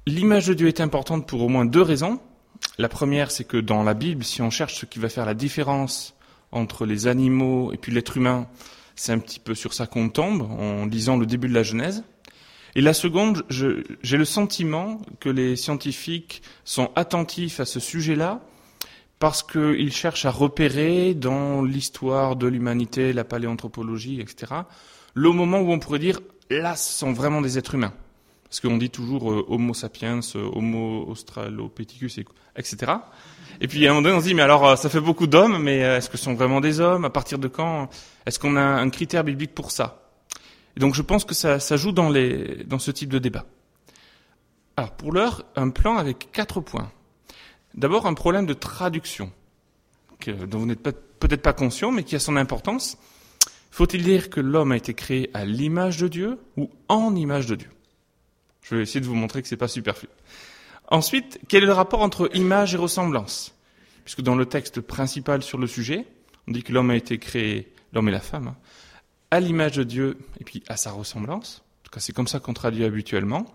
L'image de Dieu est importante pour au moins deux raisons. La première, c'est que dans la Bible, si on cherche ce qui va faire la différence entre les animaux et puis l'être humain, c'est un petit peu sur ça qu'on tombe en lisant le début de la Genèse. Et la seconde, j'ai le sentiment que les scientifiques sont attentifs à ce sujet-là parce qu'ils cherchent à repérer dans l'histoire de l'humanité, la paléanthropologie, etc., le moment où on pourrait dire, là, ce sont vraiment des êtres humains. Parce qu'on dit toujours Homo sapiens, Homo australopithecus, etc. Et puis à un moment donné, on se dit, mais alors, ça fait beaucoup d'hommes, mais est-ce que ce sont vraiment des hommes? À partir de quand? Est-ce qu'on a un critère biblique pour ça? Et donc je pense que ça joue dans ce type de débat. Alors pour l'heure, un plan avec 4 points. D'abord, un problème de traduction, dont vous n'êtes peut-être pas conscient, mais qui a son importance. Faut-il dire que l'homme a été créé à l'image de Dieu ou en image de Dieu? Je vais essayer de vous montrer que c'est pas superflu. Ensuite, quel est le rapport entre image et ressemblance? Puisque dans le texte principal sur le sujet, on dit que l'homme a été créé, l'homme et la femme, à l'image de Dieu et puis à sa ressemblance. En tout cas, c'est comme ça qu'on traduit habituellement.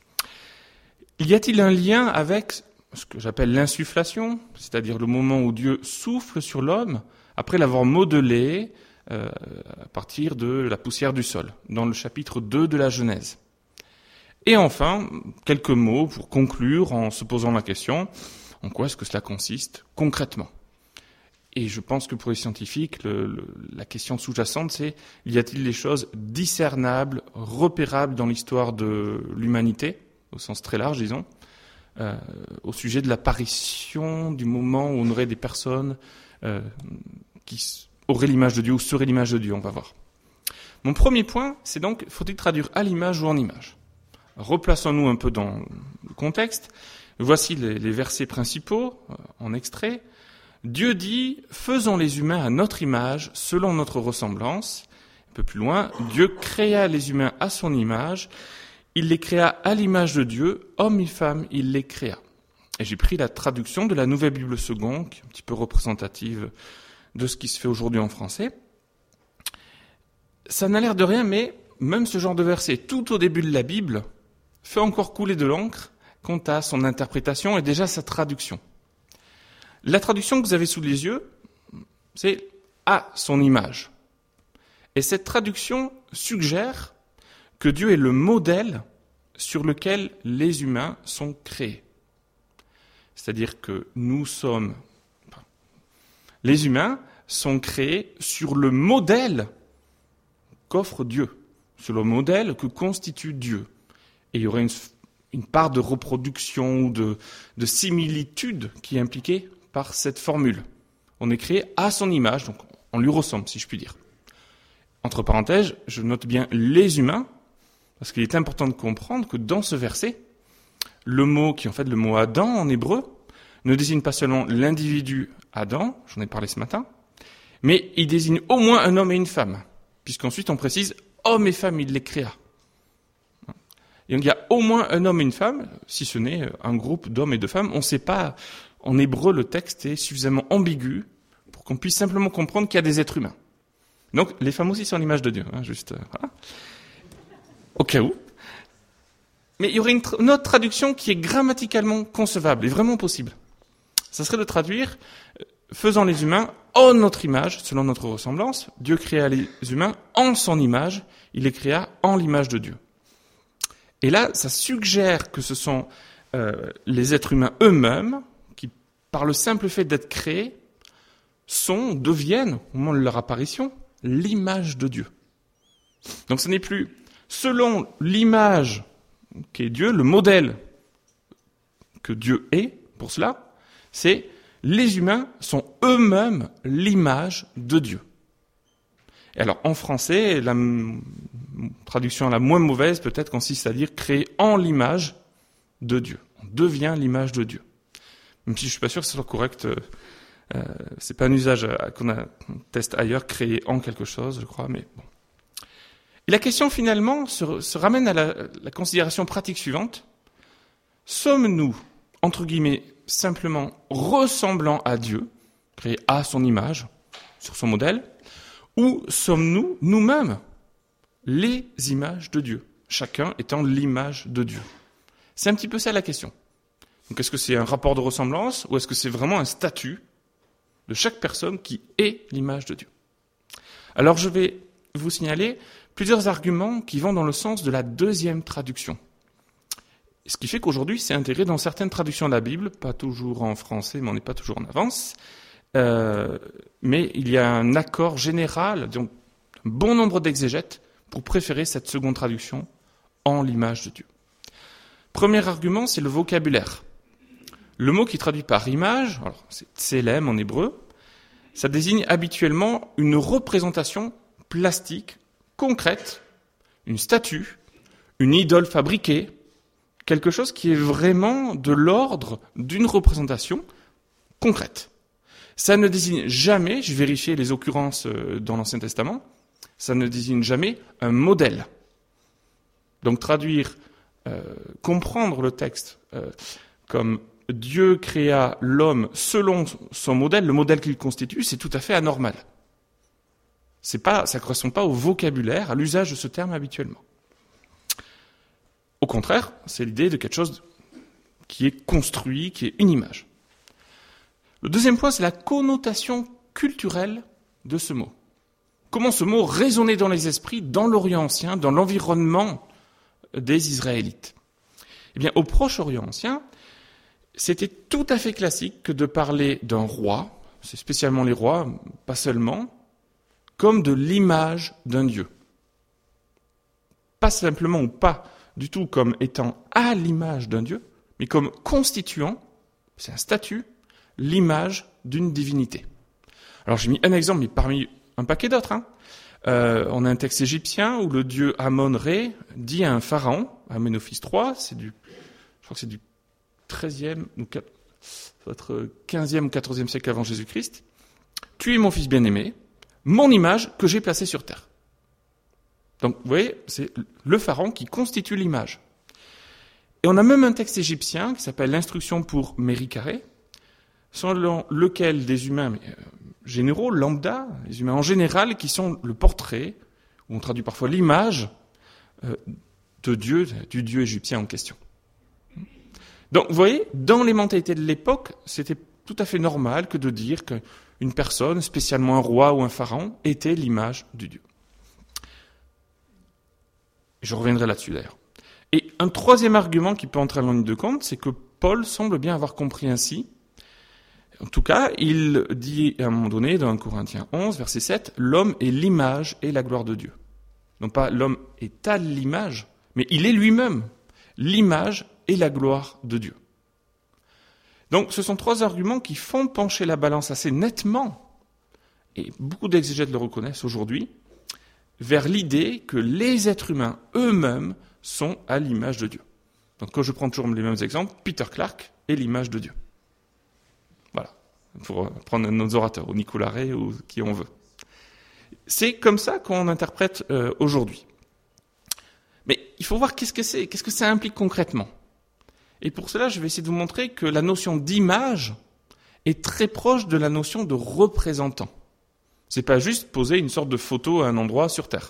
Y a-t-il un lien avec ce que j'appelle l'insufflation, c'est-à-dire le moment où Dieu souffle sur l'homme après l'avoir modelé à partir de la poussière du sol, dans le chapitre 2 de la Genèse. Et enfin, quelques mots pour conclure en se posant la question, en quoi est-ce que cela consiste concrètement? Et je pense que pour les scientifiques, la question sous-jacente, c'est, y a-t-il des choses discernables, repérables dans l'histoire de l'humanité, au sens très large, disons, au sujet de l'apparition du moment où on aurait des personnes qui auraient l'image de Dieu ou seraient l'image de Dieu, on va voir. Mon premier point, c'est donc, faut-il traduire à l'image ou en image? Replaçons-nous un peu dans le contexte. Voici les versets principaux, en extrait. Dieu dit, faisons les humains à notre image, selon notre ressemblance. Un peu plus loin, Dieu créa les humains à son image. Il les créa à l'image de Dieu, hommes et femmes, il les créa. Et j'ai pris la traduction de la Nouvelle Bible Seconde, qui est un petit peu représentative de ce qui se fait aujourd'hui en français. Ça n'a l'air de rien, mais même ce genre de verset, tout au début de la Bible, fait encore couler de l'encre quant à son interprétation et déjà sa traduction. La traduction que vous avez sous les yeux, c'est « à son image ». Et cette traduction suggère que Dieu est le modèle sur lequel les humains sont créés. C'est-à-dire que les humains sont créés sur le modèle qu'offre Dieu, sur le modèle que constitue Dieu. Et il y aurait une part de reproduction ou de similitude qui est impliquée par cette formule. On est créé à son image, donc on lui ressemble, si je puis dire. Entre parenthèses, je note bien les humains, parce qu'il est important de comprendre que dans ce verset, le mot qui est en fait le mot Adam en hébreu ne désigne pas seulement l'individu Adam, j'en ai parlé ce matin, mais il désigne au moins un homme et une femme, puisqu'ensuite on précise homme et femme, il les créa. Et il y a au moins un homme et une femme, si ce n'est un groupe d'hommes et de femmes. On ne sait pas, en hébreu, le texte est suffisamment ambigu pour qu'on puisse simplement comprendre qu'il y a des êtres humains. Donc, les femmes aussi sont l'image de Dieu, juste, voilà. Au cas où. Mais il y aurait une autre traduction qui est grammaticalement concevable et vraiment possible. Ça serait de traduire, faisant les humains en notre image, selon notre ressemblance. Dieu créa les humains en son image, il les créa en l'image de Dieu. Et là, ça suggère que ce sont les êtres humains eux-mêmes qui, par le simple fait d'être créés, deviennent, au moment de leur apparition, l'image de Dieu. Donc ce n'est plus selon l'image qu'est Dieu, le modèle que Dieu est, pour cela, c'est les humains sont eux-mêmes l'image de Dieu. Et alors, en français, la traduction la moins mauvaise, peut-être, consiste à dire « créer en l'image de Dieu ». On devient l'image de Dieu. Même si je suis pas sûr que ce soit correct, c'est pas un usage qu'on teste ailleurs, créer en quelque chose, je crois, mais bon. Et la question, finalement, se ramène à la considération pratique suivante. Sommes-nous, entre guillemets, simplement ressemblant à Dieu, créés à son image, sur son modèle, ou sommes-nous, nous-mêmes, les images de Dieu, chacun étant l'image de Dieu? C'est un petit peu ça la question. Donc est-ce que c'est un rapport de ressemblance ou est-ce que c'est vraiment un statut de chaque personne qui est l'image de Dieu? Alors je vais vous signaler plusieurs arguments qui vont dans le sens de la deuxième traduction. Ce qui fait qu'aujourd'hui, c'est intégré dans certaines traductions de la Bible, pas toujours en français, mais on n'est pas toujours en avance. Mais il y a un accord général, donc un bon nombre d'exégètes, pour préférer cette seconde traduction en l'image de Dieu. Premier argument, c'est le vocabulaire. Le mot qui traduit par image, alors c'est tselem en hébreu, ça désigne habituellement une représentation plastique, concrète, une statue, une idole fabriquée, quelque chose qui est vraiment de l'ordre d'une représentation concrète. Ça ne désigne jamais, j'ai vérifié les occurrences dans l'Ancien Testament, ça ne désigne jamais un modèle. Donc traduire, comprendre le texte comme Dieu créa l'homme selon son modèle, le modèle qu'il constitue, c'est tout à fait anormal. Ça ne correspond pas au vocabulaire, à l'usage de ce terme habituellement. Au contraire, c'est l'idée de quelque chose qui est construit, qui est une image. Le deuxième point, c'est la connotation culturelle de ce mot. Comment ce mot résonnait dans les esprits, dans l'Orient ancien, dans l'environnement des Israélites. Eh bien, au Proche-Orient ancien, c'était tout à fait classique que de parler d'un roi, c'est spécialement les rois, pas seulement, comme de l'image d'un dieu. Pas simplement ou pas du tout comme étant à l'image d'un dieu, mais comme constituant, c'est un statut, l'image d'une divinité. Alors j'ai mis un exemple, mais parmi un paquet d'autres. On a un texte égyptien où le dieu Amon-Ré dit à un pharaon, Amenophis III, je crois que c'est du 13e, ça doit être 15e ou 14e siècle avant Jésus-Christ, « Tu es mon fils bien-aimé, mon image que j'ai placée sur terre. » Donc, vous voyez, c'est le pharaon qui constitue l'image. Et on a même un texte égyptien qui s'appelle l'Instruction pour Méricaré, selon lequel des humains généraux, lambda, les humains en général, qui sont le portrait, ou on traduit parfois l'image de Dieu, du Dieu égyptien en question. Donc, vous voyez, dans les mentalités de l'époque, c'était tout à fait normal que de dire qu'une personne, spécialement un roi ou un pharaon, était l'image du Dieu. Je reviendrai là-dessus d'ailleurs. Et un troisième argument qui peut entrer en ligne de compte, c'est que Paul semble bien avoir compris ainsi. En tout cas, il dit à un moment donné, dans 1 Corinthiens 11, verset 7, « L'homme est l'image et la gloire de Dieu. » Non pas l'homme est à l'image, mais il est lui-même l'image et la gloire de Dieu. Donc ce sont trois arguments qui font pencher la balance assez nettement, et beaucoup d'exégètes le reconnaissent aujourd'hui, vers l'idée que les êtres humains eux-mêmes sont à l'image de Dieu. Donc quand je prends toujours les mêmes exemples, Peter Clark est l'image de Dieu. Voilà, pour prendre nos orateurs, ou Nicolas Ray, ou qui on veut. C'est comme ça qu'on interprète aujourd'hui. Mais il faut voir qu'est-ce que ça implique concrètement. Et pour cela, je vais essayer de vous montrer que la notion d'image est très proche de la notion de représentant. C'est pas juste poser une sorte de photo à un endroit sur Terre.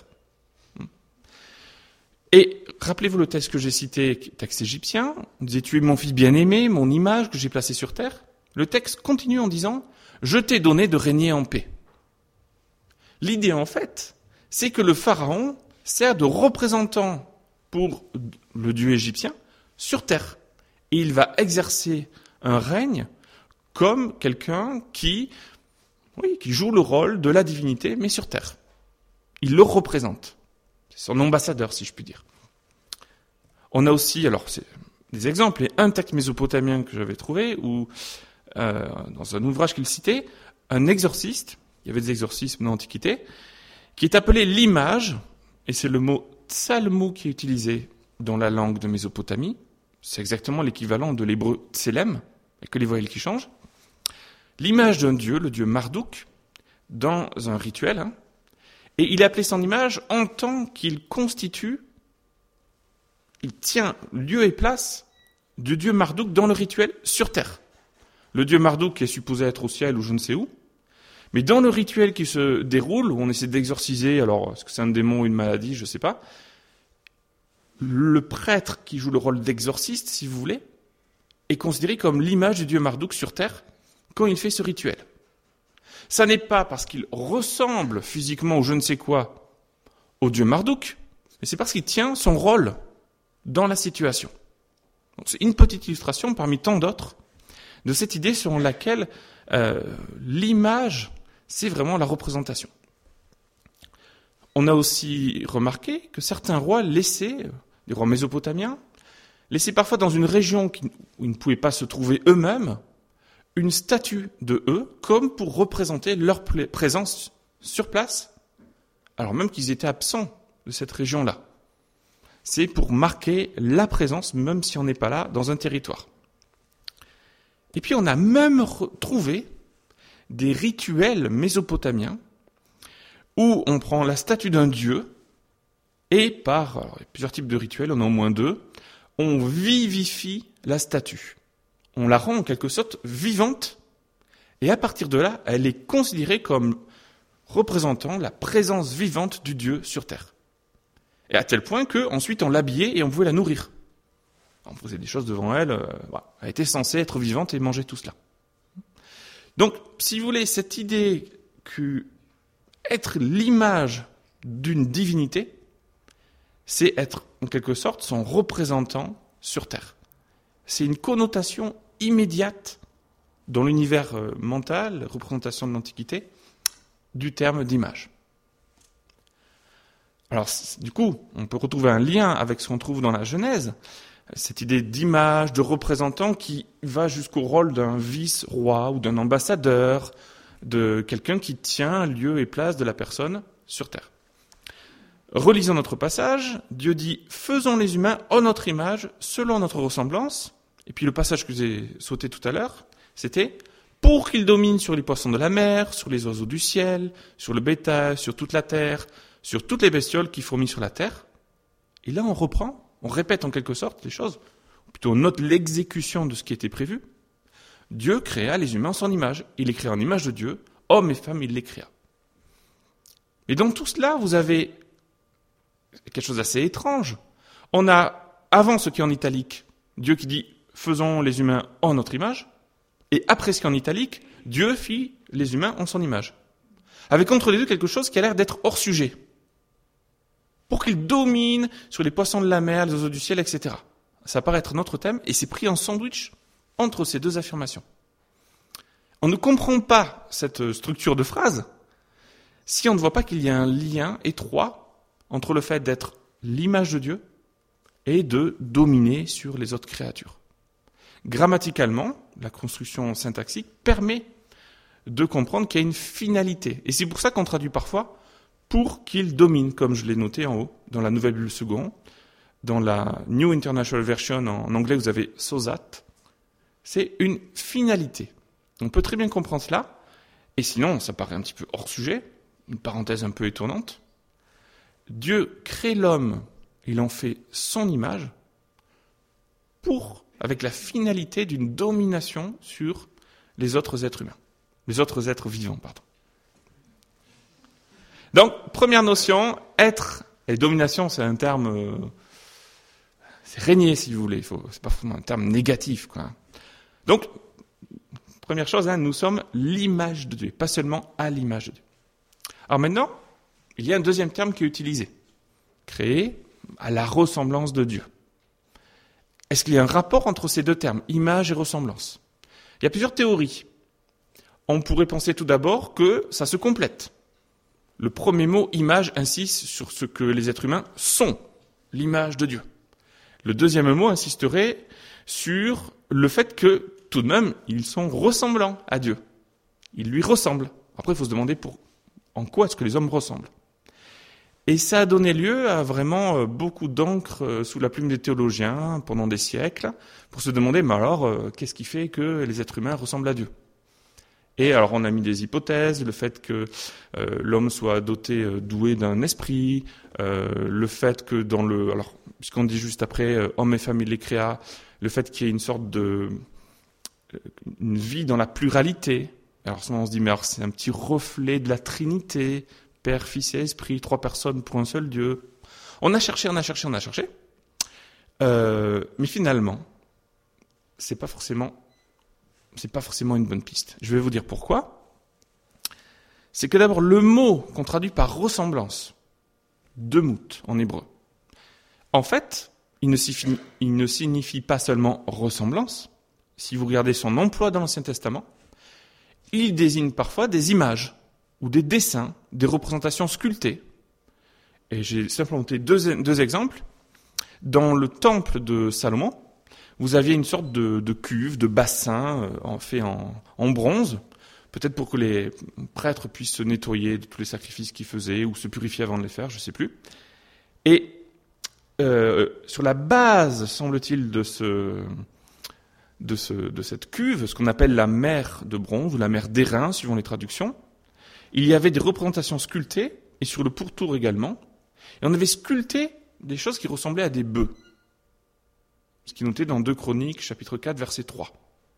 Et rappelez-vous le texte que j'ai cité, texte égyptien, on disait « Tu es mon fils bien-aimé, mon image que j'ai placée sur Terre ». Le texte continue en disant « Je t'ai donné de régner en paix ». L'idée, en fait, c'est que le pharaon sert de représentant pour le dieu égyptien sur Terre. Et il va exercer un règne comme quelqu'un qui joue le rôle de la divinité, mais sur Terre. Il le représente. C'est son ambassadeur, si je puis dire. On a aussi, alors c'est des exemples, et un texte mésopotamien que j'avais trouvé, où dans un ouvrage qu'il citait, un exorciste, il y avait des exorcismes dans l'Antiquité, qui est appelé l'image, et c'est le mot tsalmou qui est utilisé dans la langue de Mésopotamie, c'est exactement l'équivalent de l'hébreu tselem, et que les voyelles qui changent. L'image d'un dieu, le dieu Marduk, dans un rituel, et il est appelé son image en tant qu'il constitue, il tient lieu et place du dieu Marduk dans le rituel sur terre. Le dieu Marduk est supposé être au ciel ou je ne sais où, mais dans le rituel qui se déroule, où on essaie d'exorciser, alors est-ce que c'est un démon ou une maladie, je ne sais pas, le prêtre qui joue le rôle d'exorciste, si vous voulez, est considéré comme l'image du dieu Marduk sur terre quand il fait ce rituel. Ça n'est pas parce qu'il ressemble physiquement ou je ne sais quoi au dieu Marduk, mais c'est parce qu'il tient son rôle dans la situation. Donc, c'est une petite illustration parmi tant d'autres de cette idée selon laquelle l'image, c'est vraiment la représentation. On a aussi remarqué que certains rois laissaient, les rois mésopotamiens, laissaient parfois dans une région où ils ne pouvaient pas se trouver eux-mêmes, une statue de eux, comme pour représenter leur présence sur place, alors même qu'ils étaient absents de cette région-là. C'est pour marquer la présence, même si on n'est pas là, dans un territoire. Et puis on a même trouvé des rituels mésopotamiens où on prend la statue d'un dieu et il y a plusieurs types de rituels, on a au moins 2, on vivifie la statue. On la rend en quelque sorte vivante et à partir de là, elle est considérée comme représentant la présence vivante du dieu sur terre. Et à tel point qu'ensuite on l'habillait et on pouvait la nourrir. On faisait des choses devant elle, elle était censée être vivante et manger tout cela. Donc, si vous voulez, cette idée qu'être l'image d'une divinité, c'est être en quelque sorte son représentant sur terre. C'est une connotation immédiate dans l'univers mental, représentation de l'Antiquité, du terme d'image. Alors, du coup, on peut retrouver un lien avec ce qu'on trouve dans la Genèse, cette idée d'image, de représentant qui va jusqu'au rôle d'un vice-roi ou d'un ambassadeur, de quelqu'un qui tient lieu et place de la personne sur terre. Relisons notre passage, Dieu dit « Faisons les humains en notre image, selon notre ressemblance ». Et puis le passage que j'ai sauté tout à l'heure, c'était « Pour qu'ils dominent sur les poissons de la mer, sur les oiseaux du ciel, sur le bétail, sur toute la terre, sur toutes les bestioles qui fourmillent sur la terre. » Et là, on répète en quelque sorte les choses, ou plutôt on note l'exécution de ce qui était prévu. Dieu créa les humains en son image. Il les créa en image de Dieu, hommes et femmes, il les créa. Et dans tout cela, vous avez quelque chose d'assez étrange. On a, avant ce qui est en italique, Dieu qui dit « Faisons les humains en notre image », et après ce qui est en italique, Dieu fit les humains en son image. Avec entre les deux quelque chose qui a l'air d'être hors sujet. Pour qu'ils dominent sur les poissons de la mer, les oiseaux du ciel, etc. Ça paraît être notre thème, et c'est pris en sandwich entre ces deux affirmations. On ne comprend pas cette structure de phrase si on ne voit pas qu'il y a un lien étroit entre le fait d'être l'image de Dieu et de dominer sur les autres créatures. Grammaticalement, la construction syntaxique permet de comprendre qu'il y a une finalité. Et c'est pour ça qu'on traduit parfois « pour qu'il domine », comme je l'ai noté en haut, dans la Nouvelle Bible Seconde. Dans la New International Version, en anglais, vous avez « so that ». C'est une finalité. On peut très bien comprendre cela. Et sinon, ça paraît un petit peu hors sujet, une parenthèse un peu étonnante. Dieu crée l'homme, il en fait son image, avec la finalité d'une domination sur les autres êtres humains. Les autres êtres vivants, pardon. Donc, première notion, être et domination, c'est un terme, c'est régner si vous voulez, c'est pas forcément un terme négatif, quoi. Donc, première chose, nous sommes l'image de Dieu, pas seulement à l'image de Dieu. Alors maintenant, il y a un deuxième terme qui est utilisé, créé à la ressemblance de Dieu. Est-ce qu'il y a un rapport entre ces deux termes, image et ressemblance ? Il y a plusieurs théories. On pourrait penser tout d'abord que ça se complète. Le premier mot, image, insiste sur ce que les êtres humains sont, l'image de Dieu. Le deuxième mot insisterait sur le fait que, tout de même, ils sont ressemblants à Dieu. Ils lui ressemblent. Après, il faut se demander en quoi est-ce que les hommes ressemblent. Et ça a donné lieu à vraiment beaucoup d'encre sous la plume des théologiens pendant des siècles, pour se demander, mais alors, qu'est-ce qui fait que les êtres humains ressemblent à Dieu ? Et alors on a mis des hypothèses, le fait que l'homme soit doué d'un esprit, le fait que puisqu'on dit juste après, homme et femme il les créa, le fait qu'il y ait une sorte une vie dans la pluralité. Alors souvent on se dit, mais alors c'est un petit reflet de la Trinité, Père, Fils et Esprit, 3 personnes pour un seul Dieu. On a cherché. Mais finalement, c'est pas forcément une bonne piste. Je vais vous dire pourquoi. C'est que d'abord, le mot qu'on traduit par ressemblance, demout en hébreu, en fait, il ne signifie pas seulement ressemblance. Si vous regardez son emploi dans l'Ancien Testament, il désigne parfois des images ou des dessins, des représentations sculptées. Et j'ai simplement noté deux exemples. Dans le temple de Salomon, vous aviez une sorte de cuve, de bassin fait en bronze, peut-être pour que les prêtres puissent se nettoyer de tous les sacrifices qu'ils faisaient ou se purifier avant de les faire, je ne sais plus. Et sur la base, semble-t-il, de cette cuve, ce qu'on appelle la mer de bronze ou la mer d'airain, suivant les traductions, il y avait des représentations sculptées, et sur le pourtour également, et on avait sculpté des choses qui ressemblaient à des bœufs. Ce qui est noté dans 2 Chroniques, chapitre 4, verset 3.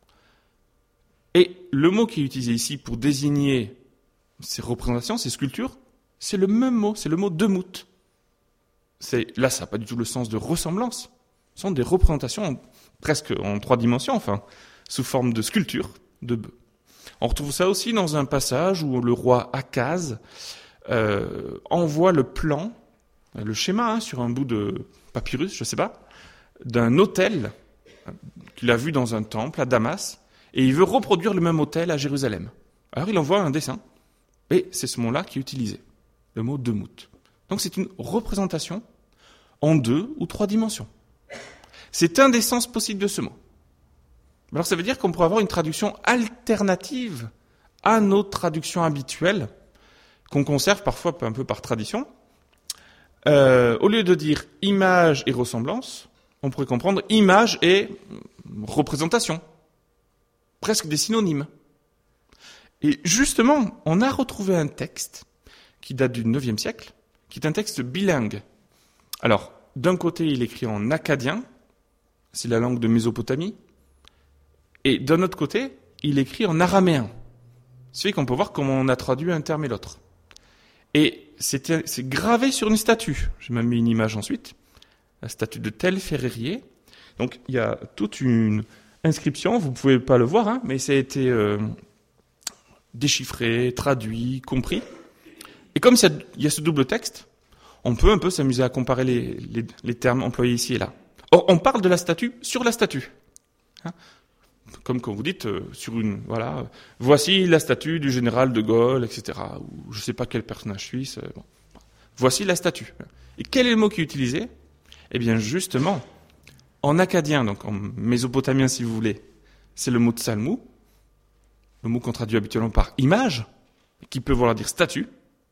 Et le mot qui est utilisé ici pour désigner ces représentations, ces sculptures, c'est le même mot, c'est le mot demout. Là, ça n'a pas du tout le sens de ressemblance. Ce sont des représentations presque en 3 dimensions, enfin, sous forme de sculpture de bœufs. On retrouve ça aussi dans un passage où le roi Akaz envoie le plan, le schéma sur un bout de papyrus, je ne sais pas, d'un autel qu'il a vu dans un temple à Damas, et il veut reproduire le même autel à Jérusalem. Alors il envoie un dessin, et c'est ce mot-là qui est utilisé, le mot demout. Donc c'est une représentation en 2 ou 3 dimensions. C'est un des sens possibles de ce mot. Alors ça veut dire qu'on pourrait avoir une traduction alternative à nos traductions habituelles, qu'on conserve parfois un peu par tradition. Au lieu de dire image et ressemblance, on pourrait comprendre image et représentation. Presque des synonymes. Et justement, on a retrouvé un texte qui date du 9e siècle, qui est un texte bilingue. Alors, d'un côté, il est écrit en akkadien, c'est la langue de Mésopotamie, et d'un autre côté, il est écrit en araméen. Ce qui fait qu'on peut voir comment on a traduit un terme et l'autre. Et c'est gravé sur une statue. J'ai même mis une image ensuite. La statue de Tel Ferrerier. Donc, il y a toute une inscription, vous ne pouvez pas le voir, mais ça a été déchiffré, traduit, compris. Et comme il y a ce double texte, on peut un peu s'amuser à comparer les termes employés ici et là. Or, on parle de la statue sur la statue. Comme quand vous dites voici la statue du général de Gaulle, etc. Ou je ne sais pas quel personnage suisse. Bon. Voici la statue. Et quel est le mot qui est utilisé ? Eh bien, justement, en akkadien, donc en mésopotamien si vous voulez, c'est le mot tsalmou, le mot qu'on traduit habituellement par image, qui peut vouloir dire statue.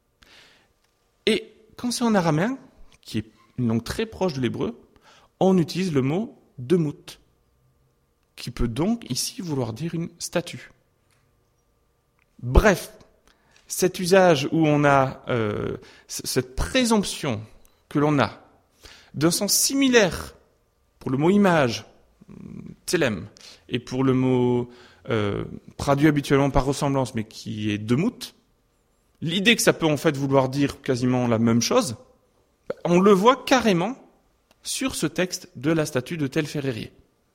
Et quand c'est en araméen, qui est une langue très proche de l'hébreu, on utilise le mot demout, qui peut donc ici vouloir dire une statue. Bref, cet usage où on a cette présomption que l'on a d'un sens similaire pour le mot image, tselem, et pour le mot traduit habituellement par ressemblance, mais qui est demout, l'idée que ça peut en fait vouloir dire quasiment la même chose, on le voit carrément sur ce texte de la statue de Tel Ferrerier.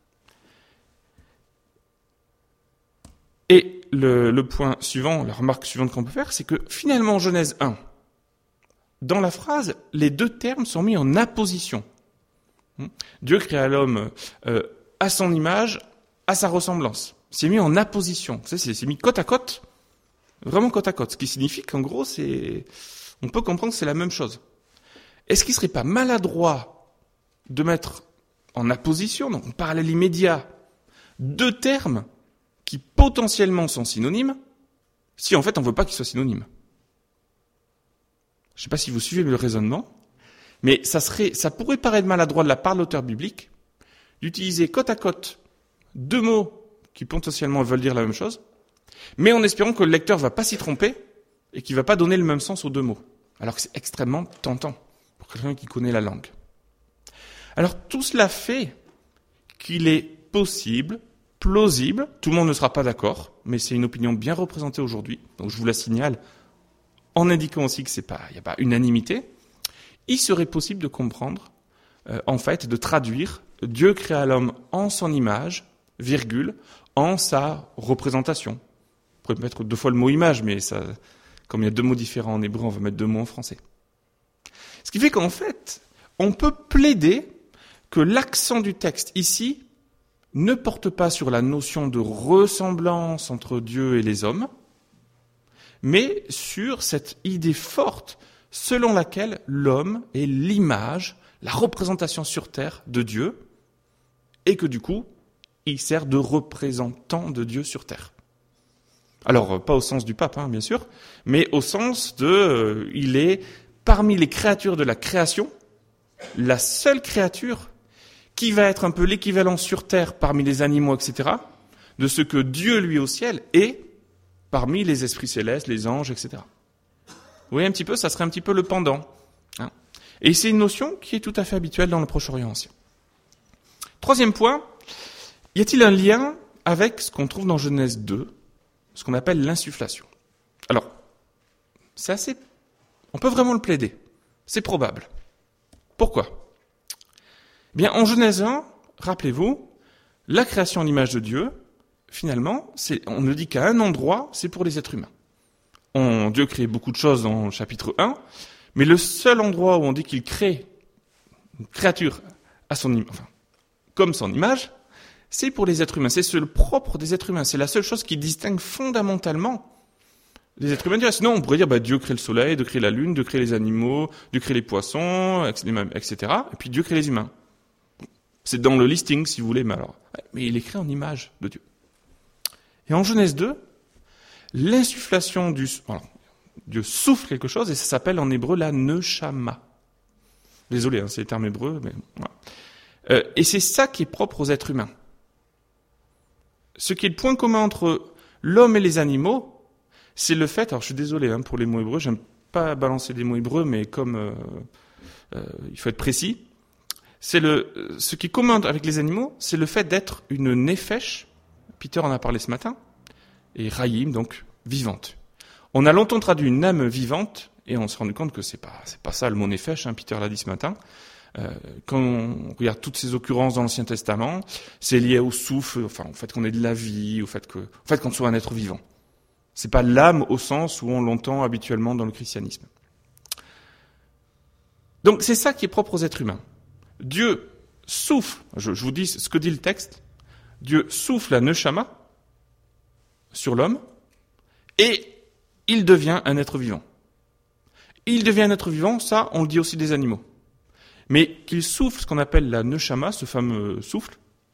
Et le point suivant, la remarque suivante qu'on peut faire, c'est que finalement, en Genèse 1, dans la phrase, les 2 termes sont mis en apposition. Dieu créa l'homme à son image, à sa ressemblance. C'est mis en apposition. C'est mis côte à côte, vraiment côte à côte. Ce qui signifie qu'en gros, on peut comprendre que c'est la même chose. Est-ce qu'il ne serait pas maladroit de mettre en apposition, donc en parallèle immédiat, 2 termes qui potentiellement sont synonymes, si en fait on ne veut pas qu'ils soient synonymes. Je ne sais pas si vous suivez le raisonnement, mais ça pourrait paraître maladroit de la part de l'auteur biblique d'utiliser côte à côte 2 mots qui potentiellement veulent dire la même chose, mais en espérant que le lecteur ne va pas s'y tromper et qu'il ne va pas donner le même sens aux 2 mots, alors que c'est extrêmement tentant pour quelqu'un qui connaît la langue. Alors tout cela fait qu'il est possible, plausible, tout le monde ne sera pas d'accord, mais c'est une opinion bien représentée aujourd'hui, donc je vous la signale, en indiquant aussi que il n'y a pas unanimité, il serait possible de comprendre en fait, de traduire « Dieu créa l'homme en son image, virgule, en sa représentation ». On pourrait mettre 2 fois le mot « image », mais ça, comme il y a 2 mots différents en hébreu, on va mettre 2 mots en français. Ce qui fait qu'en fait, on peut plaider que l'accent du texte ici ne porte pas sur la notion de ressemblance entre Dieu et les hommes, mais sur cette idée forte selon laquelle l'homme est l'image, la représentation sur terre de Dieu, et que du coup, il sert de représentant de Dieu sur terre. Alors, pas au sens du pape, bien sûr, mais au sens de, il est parmi les créatures de la création, la seule créature qui va être un peu l'équivalent sur terre parmi les animaux, etc., de ce que Dieu, lui, au ciel, est parmi les esprits célestes, les anges, etc. Vous voyez un petit peu, ça serait un petit peu le pendant. Et c'est une notion qui est tout à fait habituelle dans le Proche-Orient ancien. 3e point, y a-t-il un lien avec ce qu'on trouve dans Genèse 2, ce qu'on appelle l'insufflation? Alors, c'est assez... On peut vraiment le plaider. C'est probable. Pourquoi? Eh bien, en Genèse 1, rappelez-vous, la création en image de Dieu, finalement, on ne dit qu'à un endroit, c'est pour les êtres humains. Dieu crée beaucoup de choses dans le chapitre 1, mais le seul endroit où on dit qu'il crée une créature à comme son image, c'est pour les êtres humains. C'est le propre des êtres humains. C'est la seule chose qui distingue fondamentalement les êtres humains. Sinon, on pourrait dire, Dieu crée le soleil, Dieu crée la lune, Dieu crée les animaux, Dieu crée les poissons, etc. Et puis Dieu crée les humains. C'est dans le listing, si vous voulez, mais il est créé en image de Dieu. Et en Genèse 2, l'insufflation Dieu souffle quelque chose, et ça s'appelle en hébreu la neshama. Désolé, c'est les termes hébreux, mais voilà. Et c'est ça qui est propre aux êtres humains. Ce qui est le point commun entre l'homme et les animaux, c'est le fait, alors je suis désolé pour les mots hébreux, j'aime pas balancer des mots hébreux, mais comme il faut être précis, ce qui est commun avec les animaux, c'est le fait d'être une nefesh, Peter en a parlé ce matin, et Raïm, donc vivante. On a longtemps traduit une âme vivante, et on s'est rendu compte que c'est pas ça le mot nefesh, Peter l'a dit ce matin. Quand on regarde toutes ces occurrences dans l'Ancien Testament, c'est lié au souffle, au fait qu'on ait de la vie, au fait qu'on soit un être vivant. C'est pas l'âme au sens où on l'entend habituellement dans le christianisme. Donc c'est ça qui est propre aux êtres humains. Dieu souffle, je vous dis ce que dit le texte, Dieu souffle la neshama sur l'homme et il devient un être vivant. Il devient un être vivant, ça on le dit aussi des animaux. Mais qu'il souffle ce qu'on appelle la neshama, ce fameux souffle,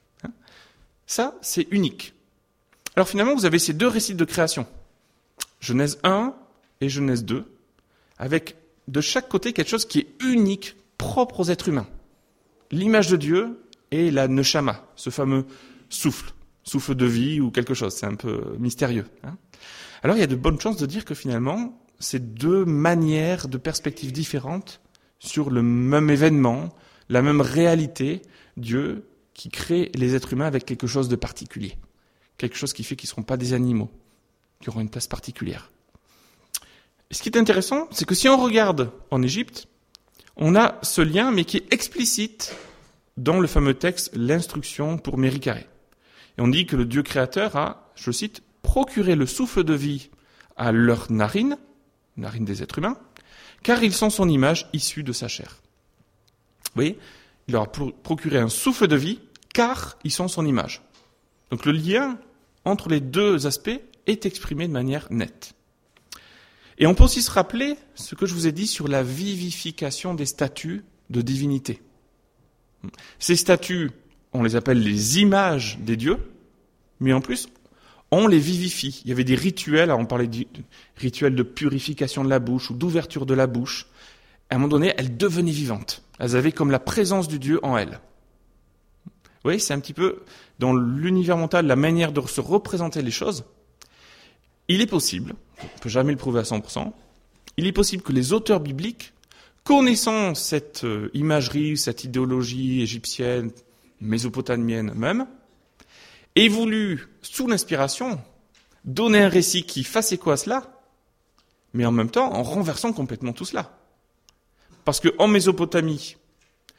ça c'est unique. Alors finalement vous avez ces 2 récits de création, Genèse 1 et Genèse 2, avec de chaque côté quelque chose qui est unique, propre aux êtres humains. L'image de Dieu et la neshama, ce fameux souffle de vie ou quelque chose, c'est un peu mystérieux. Alors il y a de bonnes chances de dire que finalement, c'est 2 manières de perspectives différentes sur le même événement, la même réalité, Dieu qui crée les êtres humains avec quelque chose de particulier, quelque chose qui fait qu'ils ne seront pas des animaux, qui auront une place particulière. Et ce qui est intéressant, c'est que si on regarde en Égypte, on a ce lien, mais qui est explicite dans le fameux texte, l'instruction pour Méricaré. Et on dit que le Dieu créateur a, je cite, procuré le souffle de vie à leurs narines des êtres humains, car ils sont son image issue de sa chair. Vous voyez, il leur a procuré un souffle de vie, car ils sont son image. Donc le lien entre les 2 aspects est exprimé de manière nette. Et on peut aussi se rappeler ce que je vous ai dit sur la vivification des statues de divinité. Ces statues, on les appelle les images des dieux, mais en plus, on les vivifie. Il y avait des rituels, on parlait de rituels de purification de la bouche ou d'ouverture de la bouche. À un moment donné, elles devenaient vivantes. Elles avaient comme la présence du Dieu en elles. Vous voyez, c'est un petit peu, dans l'univers mental, la manière de se représenter les choses. Il est possible, on ne peut jamais le prouver à 100%, il est possible que les auteurs bibliques, connaissant cette imagerie, cette idéologie égyptienne, mésopotamienne même, aient voulu, sous l'inspiration, donner un récit qui fasse écho à cela, mais en même temps en renversant complètement tout cela. Parce qu'en Mésopotamie,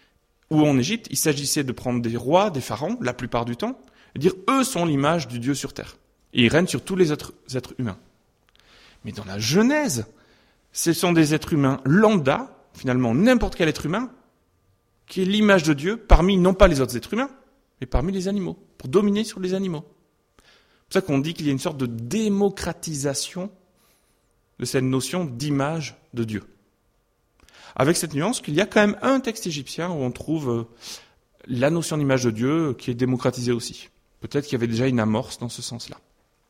Ou en Égypte, il s'agissait de prendre des rois, des pharaons, la plupart du temps, et dire eux sont l'image du Dieu sur terre. Et ils règnent sur tous les êtres humains. Mais dans la Genèse, ce sont des êtres humains lambda, finalement n'importe quel être humain, qui est l'image de Dieu parmi, non pas les autres êtres humains, mais parmi les animaux, pour dominer sur les animaux. C'est pour ça qu'on dit qu'il y a une sorte de démocratisation de cette notion d'image de Dieu. Avec cette nuance qu'il y a quand même un texte égyptien où on trouve la notion d'image de Dieu qui est démocratisée aussi. Peut-être qu'il y avait déjà une amorce dans ce sens-là.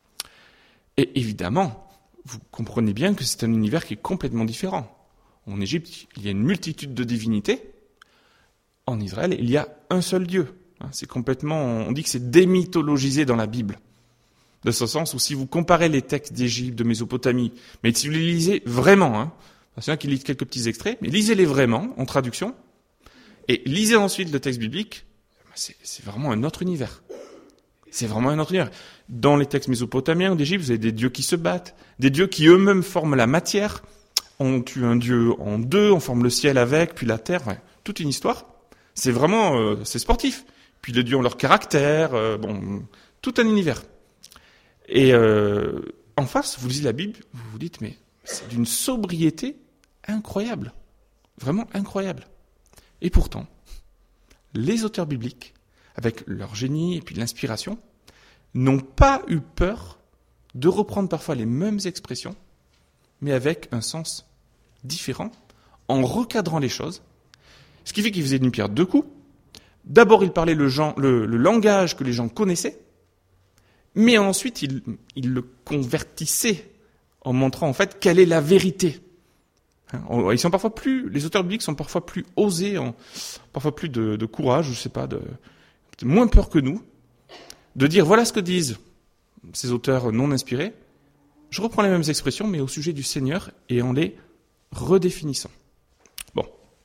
Et évidemment, vous comprenez bien que c'est un univers qui est complètement différent. En Égypte, il y a une multitude de divinités. En Israël, il y a un seul Dieu. C'est complètement, on dit que c'est démythologisé dans la Bible. De ce sens où si vous comparez les textes d'Égypte, de Mésopotamie, mais si vous les lisez vraiment, c'est un qui lit quelques petits extraits, mais lisez-les vraiment, en traduction, et lisez ensuite le texte biblique, c'est vraiment un autre univers. C'est vraiment un autre univers. Dans les textes mésopotamiens ou d'Égypte, vous avez des dieux qui se battent, des dieux qui eux-mêmes forment la matière. On tue un dieu en deux, on forme le ciel avec, puis la terre, toute une histoire. C'est vraiment, c'est sportif. Puis les dieux ont leur caractère, tout un univers. Et en face, vous lisez la Bible, vous vous dites, mais c'est d'une sobriété incroyable. Vraiment incroyable. Et pourtant, les auteurs bibliques, avec leur génie et puis l'inspiration, n'ont pas eu peur de reprendre parfois les mêmes expressions, mais avec un sens différent, en recadrant les choses. Ce qui fait qu'ils faisaient d'une pierre deux coups. D'abord, ils parlaient le langage que les gens connaissaient, mais ensuite, ils le convertissaient en montrant en fait quelle est la vérité. Ils sont parfois les auteurs bibliques sont parfois plus osés, parfois plus de courage, je sais pas, moins peur que nous, de dire voilà ce que disent ces auteurs non inspirés. Je reprends les mêmes expressions, mais au sujet du Seigneur et en les redéfinissant. Bon.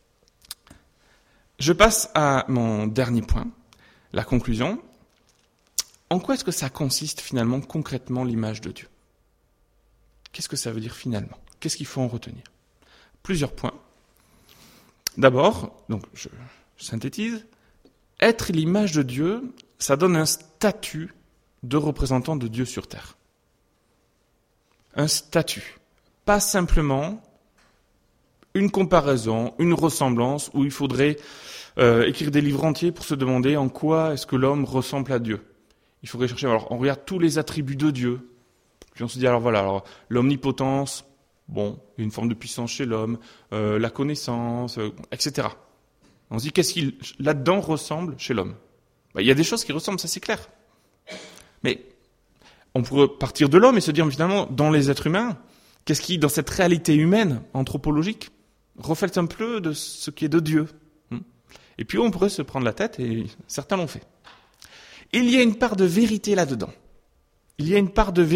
Je passe à mon dernier point, la conclusion. En quoi est-ce que ça consiste finalement, concrètement, l'image de Dieu ? Qu'est-ce que ça veut dire finalement ? Qu'est-ce qu'il faut en retenir ? Plusieurs points. D'abord, donc je synthétise, être l'image de Dieu, ça donne un statut de représentant de Dieu sur terre. Un statut. Pas simplement une comparaison, une ressemblance où il faudrait écrire des livres entiers pour se demander en quoi est-ce que l'homme ressemble à Dieu. Il faudrait chercher, alors on regarde tous les attributs de Dieu, puis on se dit alors l'omnipotence, bon, il y a une forme de puissance chez l'homme, la connaissance, etc. On se dit qu'est-ce qui là-dedans ressemble chez l'homme ? Il y a des choses qui ressemblent, ça c'est clair. Mais on pourrait partir de l'homme et se dire finalement, dans les êtres humains, qu'est-ce qui, dans cette réalité humaine, anthropologique, reflète un peu de ce qui est de Dieu ? Et puis on pourrait se prendre la tête, et certains l'ont fait. Il y a une part de vérité là-dedans. Et je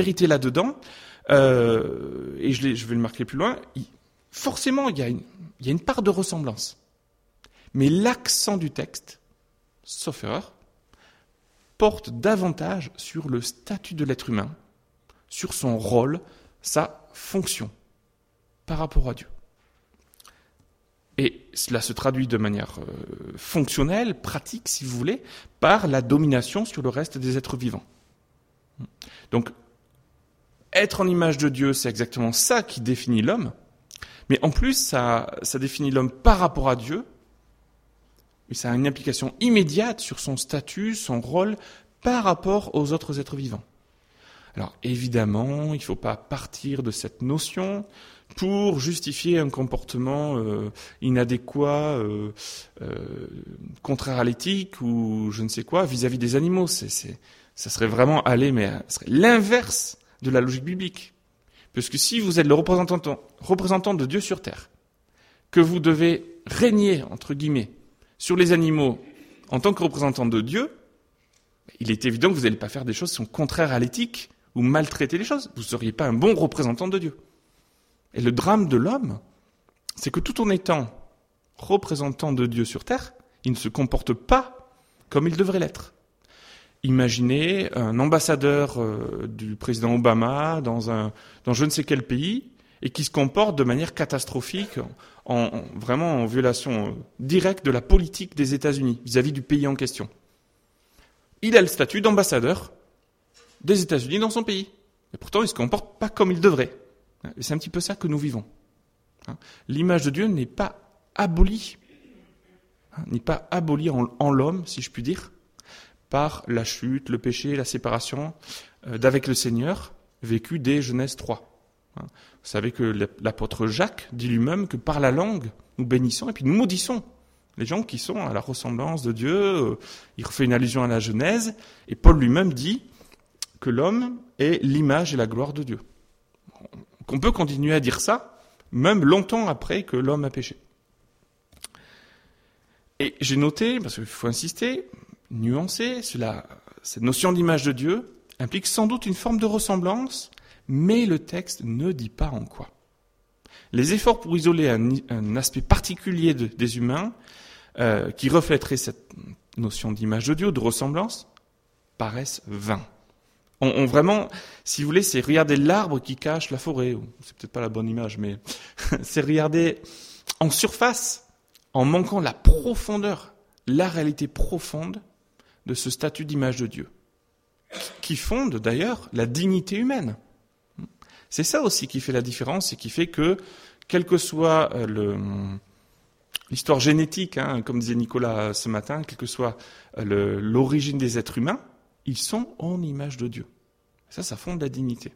vais le marquer plus loin, forcément il y a une part de ressemblance. Mais l'accent du texte, sauf erreur, porte davantage sur le statut de l'être humain, sur son rôle, sa fonction par rapport à Dieu. Et cela se traduit de manière fonctionnelle, pratique si vous voulez, par la domination sur le reste des êtres vivants. Donc, être en image de Dieu, c'est exactement ça qui définit l'homme, mais en plus, ça définit l'homme par rapport à Dieu, mais ça a une implication immédiate sur son statut, son rôle, par rapport aux autres êtres vivants. Alors évidemment, il ne faut pas partir de cette notion pour justifier un comportement inadéquat, contraire à l'éthique ou je ne sais quoi, vis-à-vis des animaux. Ça serait vraiment ça serait l'inverse de la logique biblique. Parce que si vous êtes le représentant de Dieu sur terre, que vous devez régner, entre guillemets, sur les animaux en tant que représentant de Dieu, il est évident que vous n'allez pas faire des choses qui sont contraires à l'éthique ou maltraiter les choses. Vous ne seriez pas un bon représentant de Dieu. Et le drame de l'homme, c'est que tout en étant représentant de Dieu sur terre, il ne se comporte pas comme il devrait l'être. Imaginez un ambassadeur du président Obama dans je ne sais quel pays et qui se comporte de manière catastrophique, vraiment en violation directe de la politique des États-Unis vis-à-vis du pays en question. Il a le statut d'ambassadeur des États-Unis dans son pays. Et pourtant, il ne se comporte pas comme il devrait. Et c'est un petit peu ça que nous vivons. L'image de Dieu n'est pas abolie, en l'homme, si je puis dire, par la chute, le péché, la séparation d'avec le Seigneur, vécu dès Genèse 3. Vous savez que l'apôtre Jacques dit lui-même que par la langue, nous bénissons et puis nous maudissons les gens qui sont à la ressemblance de Dieu. Il refait une allusion à la Genèse, et Paul lui-même dit que l'homme est l'image et la gloire de Dieu. On peut continuer à dire ça, même longtemps après que l'homme a péché. Et j'ai noté, parce qu'il faut insister, nuancer, cette notion d'image de Dieu implique sans doute une forme de ressemblance, mais le texte ne dit pas en quoi. Les efforts pour isoler un aspect particulier des humains qui reflèterait cette notion d'image de Dieu, de ressemblance, paraissent vains. On vraiment, si vous voulez, c'est regarder l'arbre qui cache la forêt. C'est peut-être pas la bonne image, mais c'est regarder en surface, en manquant la profondeur, la réalité profonde de ce statut d'image de Dieu, qui fonde d'ailleurs la dignité humaine. C'est ça aussi qui fait la différence et qui fait que, quelle que soit l'histoire génétique, comme disait Nicolas ce matin, quelle que soit l'origine des êtres humains, ils sont en image de Dieu. Ça fonde la dignité.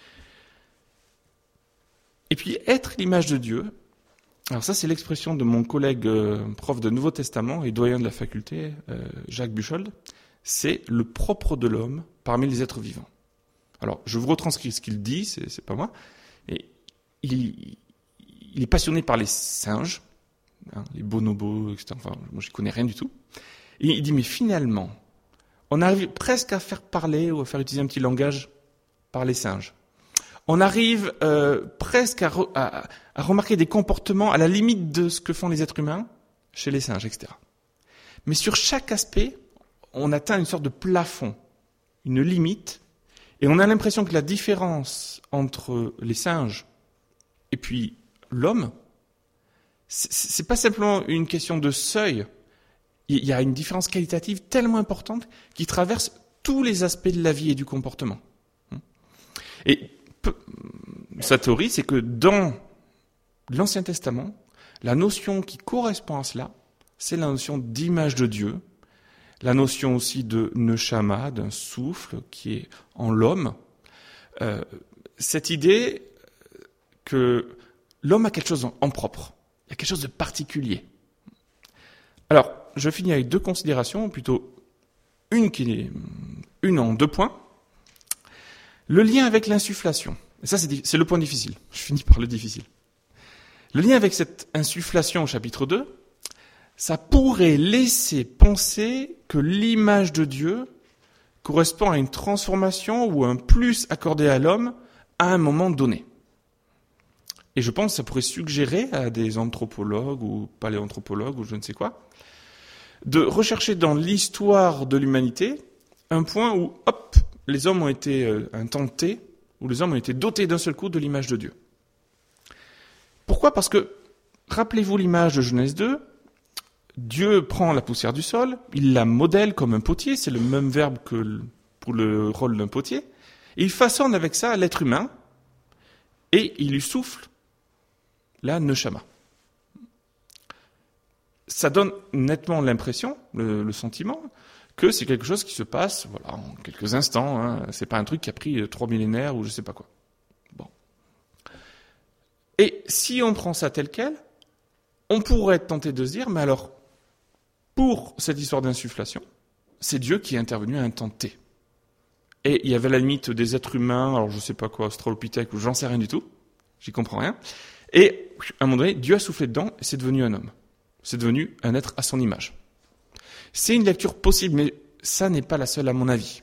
Et puis, être l'image de Dieu, alors ça c'est l'expression de mon collègue prof de Nouveau Testament et doyen de la faculté, Jacques Buchold, c'est le propre de l'homme parmi les êtres vivants. Alors, je vous retranscris ce qu'il dit, c'est pas moi, et il est passionné par les singes, les bonobos, etc. Enfin, moi je connais rien du tout. Et il dit, mais finalement, on arrive presque à faire parler ou à faire utiliser un petit langage par les singes. On arrive presque à remarquer des comportements à la limite de ce que font les êtres humains chez les singes, etc. Mais sur chaque aspect, on atteint une sorte de plafond, une limite, et on a l'impression que la différence entre les singes et puis l'homme, c'est pas simplement une question de seuil. Il y a une différence qualitative tellement importante qui traverse tous les aspects de la vie et du comportement. Et sa théorie, c'est que dans l'Ancien Testament, la notion qui correspond à cela, c'est la notion d'image de Dieu, la notion aussi de neshama, d'un souffle qui est en l'homme. Cette idée que l'homme a quelque chose en propre, il y a quelque chose de particulier. Alors, je finis avec deux considérations, plutôt une en 2 points. Le lien avec l'insufflation. Et ça, c'est le point difficile. Je finis par le difficile. Le lien avec cette insufflation au chapitre 2, ça pourrait laisser penser que l'image de Dieu correspond à une transformation ou un plus accordé à l'homme à un moment donné. Et je pense que ça pourrait suggérer à des anthropologues ou paléanthropologues ou je ne sais quoi, de rechercher dans l'histoire de l'humanité un point où, hop, les hommes ont été un temps T, où les hommes ont été dotés d'un seul coup de l'image de Dieu. Pourquoi ? Parce que, rappelez-vous l'image de Genèse 2, Dieu prend la poussière du sol, il la modèle comme un potier, c'est le même verbe que pour le rôle d'un potier, et il façonne avec ça l'être humain, et il lui souffle la neshama. Ça donne nettement l'impression, le sentiment, que c'est quelque chose qui se passe en quelques instants. C'est pas un truc qui a pris 3 millénaires ou je sais pas quoi. Bon. Et si on prend ça tel quel, on pourrait être tenté de se dire, mais alors, pour cette histoire d'insufflation, c'est Dieu qui est intervenu à un temps T. Et il y avait la limite des êtres humains, alors je sais pas quoi, Australopithèque ou j'en sais rien du tout, j'y comprends rien. Et à un moment donné, Dieu a soufflé dedans et c'est devenu un homme. C'est devenu un être à son image. C'est une lecture possible, mais ça n'est pas la seule à mon avis.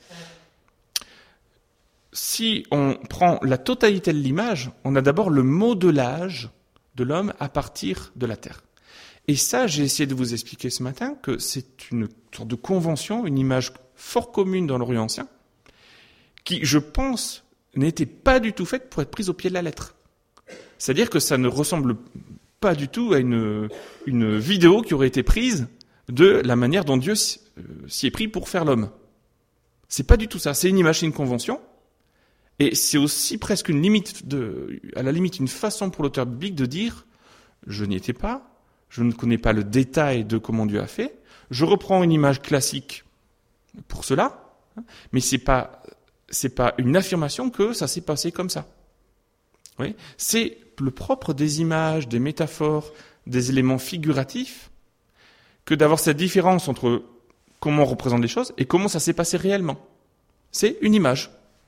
Si on prend la totalité de l'image, on a d'abord le modelage de l'homme à partir de la terre. Et ça, j'ai essayé de vous expliquer ce matin que c'est une sorte de convention, une image fort commune dans l'Orient ancien, qui, je pense, n'était pas du tout faite pour être prise au pied de la lettre. C'est-à-dire que ça ne ressemble pas du tout à une vidéo qui aurait été prise de la manière dont Dieu s'y est pris pour faire l'homme. C'est pas du tout ça. C'est une image, c'est une convention. Et c'est aussi presque une limite à la limite une façon pour l'auteur biblique de dire je n'y étais pas, je ne connais pas le détail de comment Dieu a fait, je reprends une image classique pour cela, mais c'est pas une affirmation que ça s'est passé comme ça. Oui, c'est le propre des images, des métaphores, des éléments figuratifs que d'avoir cette différence entre comment on représente les choses et comment ça s'est passé réellement. C'est une image.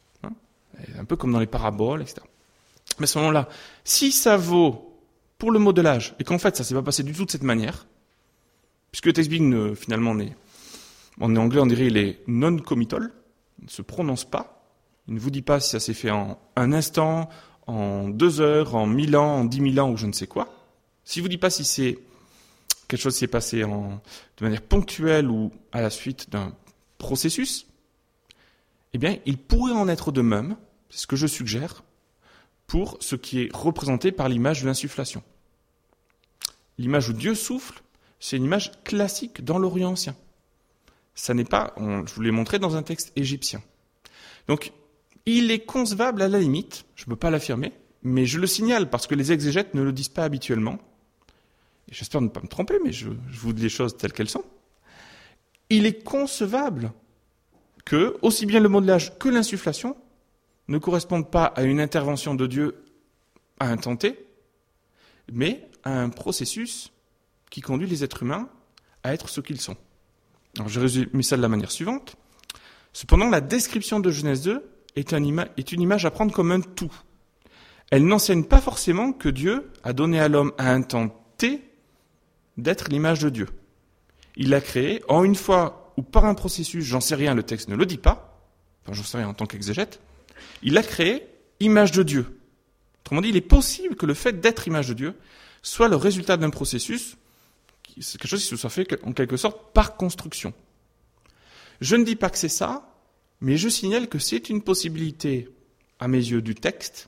Un peu comme dans les paraboles, etc. Mais à ce moment-là, si ça vaut pour le modelage, et qu'en fait ça s'est pas passé du tout de cette manière, puisque le texte biblique finalement en anglais on dirait il est non-committal, il ne se prononce pas, il ne vous dit pas si ça s'est fait en un instant, en 2 heures, en 1000 ans, en 10 000 ans ou je ne sais quoi. S'il vous dit pas si c'est quelque chose qui s'est passé de manière ponctuelle ou à la suite d'un processus, eh bien, il pourrait en être de même, c'est ce que je suggère, pour ce qui est représenté par l'image de l'insufflation. L'image où Dieu souffle, c'est une image classique dans l'Orient ancien. Ça n'est pas, je vous l'ai montré dans un texte égyptien. Donc, il est concevable à la limite, je ne peux pas l'affirmer, mais je le signale parce que les exégètes ne le disent pas habituellement. Et j'espère ne pas me tromper, mais je vous dis les choses telles qu'elles sont. Il est concevable que, aussi bien le modelage que l'insufflation, ne correspondent pas à une intervention de Dieu à un temps T, mais à un processus qui conduit les êtres humains à être ce qu'ils sont. Alors je résume ça de la manière suivante. Cependant, la description de Genèse 2 est une image à prendre comme un tout. Elle n'enseigne pas forcément que Dieu a donné à l'homme à un temps T d'être l'image de Dieu. Il l'a créé en une fois ou par un processus, j'en sais rien, le texte ne le dit pas, enfin j'en sais rien en tant qu'exégète, il l'a créé image de Dieu. Autrement dit, il est possible que le fait d'être image de Dieu soit le résultat d'un processus, c'est quelque chose qui se soit fait en quelque sorte par construction. Je ne dis pas que c'est ça, mais je signale que c'est une possibilité, à mes yeux, du texte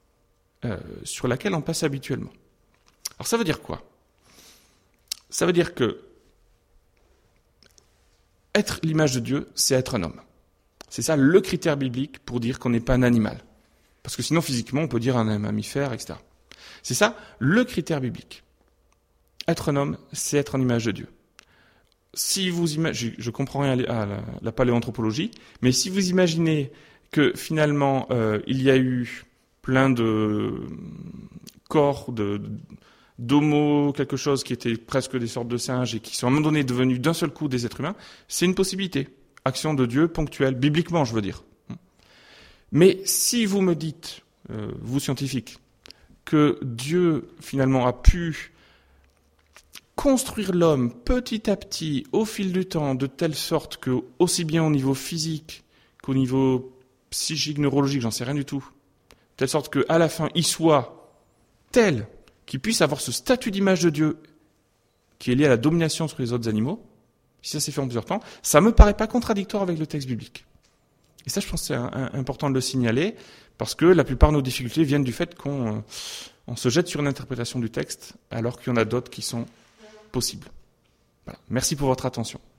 sur laquelle on passe habituellement. Alors ça veut dire quoi ? Ça veut dire que être l'image de Dieu, c'est être un homme. C'est ça le critère biblique pour dire qu'on n'est pas un animal. Parce que sinon, physiquement, on peut dire un mammifère, etc. C'est ça le critère biblique. Être un homme, c'est être en image de Dieu. Si vous imaginez, je comprends rien à la paléoanthropologie, mais si vous imaginez que finalement, il y a eu plein de corps d'homo, quelque chose qui était presque des sortes de singes et qui sont à un moment donné devenus d'un seul coup des êtres humains, c'est une possibilité. Action de Dieu ponctuelle, bibliquement je veux dire. Mais si vous me dites, vous scientifiques, que Dieu finalement a pu construire l'homme petit à petit au fil du temps de telle sorte que aussi bien au niveau physique qu'au niveau psychique, neurologique, j'en sais rien du tout, de telle sorte qu'à la fin il soit tel qu'il puisse avoir ce statut d'image de Dieu qui est lié à la domination sur les autres animaux, si ça s'est fait en plusieurs temps, ça me paraît pas contradictoire avec le texte biblique. Et ça, je pense que c'est important de le signaler, parce que la plupart de nos difficultés viennent du fait qu'on se jette sur une interprétation du texte, alors qu'il y en a d'autres qui sont possibles. Voilà. Merci pour votre attention.